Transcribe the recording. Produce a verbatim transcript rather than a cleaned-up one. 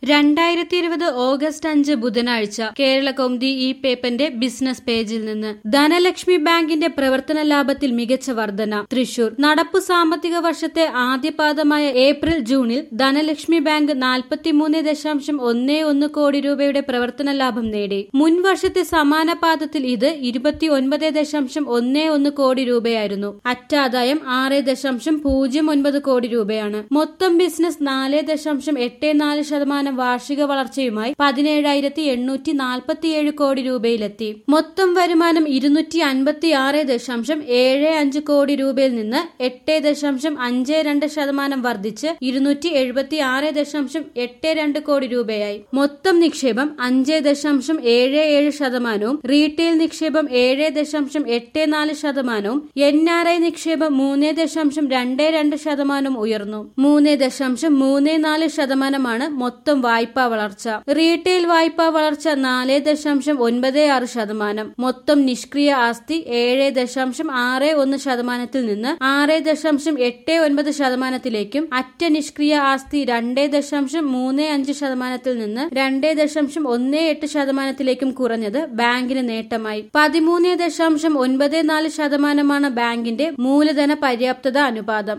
രണ്ടായിരത്തി ഇരുപത് ഓഗസ്റ്റ് അഞ്ച് ബുധനാഴ്ച കേരള കൗമുദി ഈ പേപ്പറിന്റെ ബിസിനസ് പേജിൽ നിന്ന് ധനലക്ഷ്മി ബാങ്കിന്റെ പ്രവർത്തന ലാഭത്തിൽ മികച്ച വർധന. തൃശൂർ. നടപ്പു സാമ്പത്തിക വർഷത്തെ ആദ്യപാദമായ ഏപ്രിൽ ജൂണിൽ ധനലക്ഷ്മി ബാങ്ക് നാൽപ്പത്തിമൂന്ന് ദശാംശം ഒന്ന് ഒന്ന് കോടി രൂപയുടെ പ്രവർത്തന ലാഭം നേടി. മുൻ വർഷത്തെ സമാന പാദത്തിൽ ഇത് ഇരുപത്തി ഒൻപത് ദശാംശം ഒന്ന് ഒന്ന് കോടി രൂപയായിരുന്നു. അറ്റാദായം ആറ് ദശാംശം പൂജ്യം ഒൻപത് കോടി രൂപയാണ്. മൊത്തം ബിസിനസ് നാല് ദശാംശം എട്ട് നാല് ശതമാനം വാർഷിക വളർച്ചയുമായി പതിനേഴായിരത്തി എണ്ണൂറ്റി നാൽപ്പത്തിയേഴ് കോടി രൂപയിലെത്തി. മൊത്തം വരുമാനം ഇരുന്നൂറ്റി അൻപത്തി ആറ് ദശാംശം ഏഴ് അഞ്ച് കോടി രൂപയിൽ നിന്ന് എട്ട് ദശാംശം അഞ്ച് രണ്ട് ശതമാനം വർദ്ധിച്ച് ഇരുന്നൂറ്റി എഴുപത്തി ആറ് ദശാംശം എട്ട് രണ്ട് കോടി രൂപയായി. മൊത്തം നിക്ഷേപം അഞ്ച് ദശാംശം ഏഴ് ഏഴ് ശതമാനവും റീറ്റെയിൽ നിക്ഷേപം ഏഴ് ദശാംശം എട്ട് നാല് ശതമാനവും എൻ ആർ ഐ നിക്ഷേപം മൂന്ന് ദശാംശം രണ്ട് രണ്ട് ശതമാനവും ഉയർന്നു. മൂന്ന് ദശാംശം മൂന്ന് നാല് ശതമാനമാണ് മൊത്തം വായ്പാ വളർച്ച. റീറ്റെയിൽ വായ്പാ വളർച്ച നാല് ദശാംശം ഒൻപത് ആറ് ശതമാനം. മൊത്തം നിഷ്ക്രിയ ആസ്തി ഏഴ് ദശാംശം ആറ് ഒന്ന് ശതമാനത്തിൽ നിന്ന് ആറ് ദശാംശം എട്ട് ഒൻപത് ശതമാനത്തിലേക്കും അറ്റ നിഷ്ക്രിയ ആസ്തി രണ്ട് ദശാംശം മൂന്ന് അഞ്ച് ശതമാനത്തിൽ നിന്ന് രണ്ട് ദശാംശം ഒന്ന് എട്ട് ശതമാനത്തിലേക്കും കുറഞ്ഞത് ബാങ്കിന് നേട്ടമായി. പതിമൂന്ന് ദശാംശം ഒൻപത് നാല് ശതമാനമാണ് ബാങ്കിന്റെ മൂലധന പര്യാപ്തത അനുപാതം.